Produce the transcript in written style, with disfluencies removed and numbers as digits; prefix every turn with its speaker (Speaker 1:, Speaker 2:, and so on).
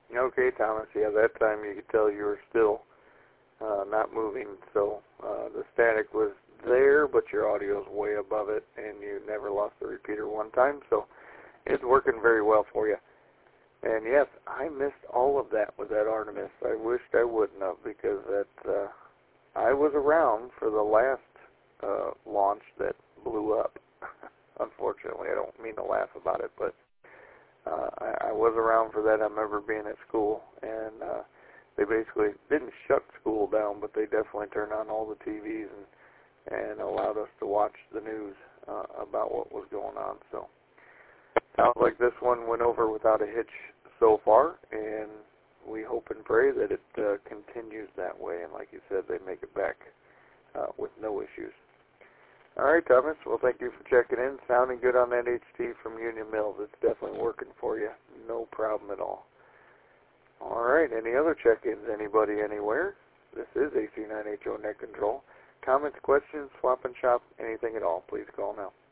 Speaker 1: Okay, Thomas. Yeah, that time you could tell you were still not moving, so the static was there, but your audio's way above it, and you never lost the repeater one time, so it's working very well for you. And yes, I missed all of that with that Artemis. I wished I wouldn't have, because that I was around for the last launch that blew up. Unfortunately, I don't mean to laugh about it, but I was around for that. I remember being at school, and they basically didn't shut school down, but they definitely turned on all the TVs and allowed us to watch the news about what was going on. So sounds like this one went over without a hitch so far, and we hope and pray that it continues that way. And like you said, they make it back with no issues. All right, Thomas. Well, thank you for checking in. Sounding good on that HT from Union Mills. It's definitely working for you. No problem at all. All right. Any other check-ins? Anybody anywhere? This is AC9HO Net Control. Comments, questions, swap and shop, anything at all, please call now.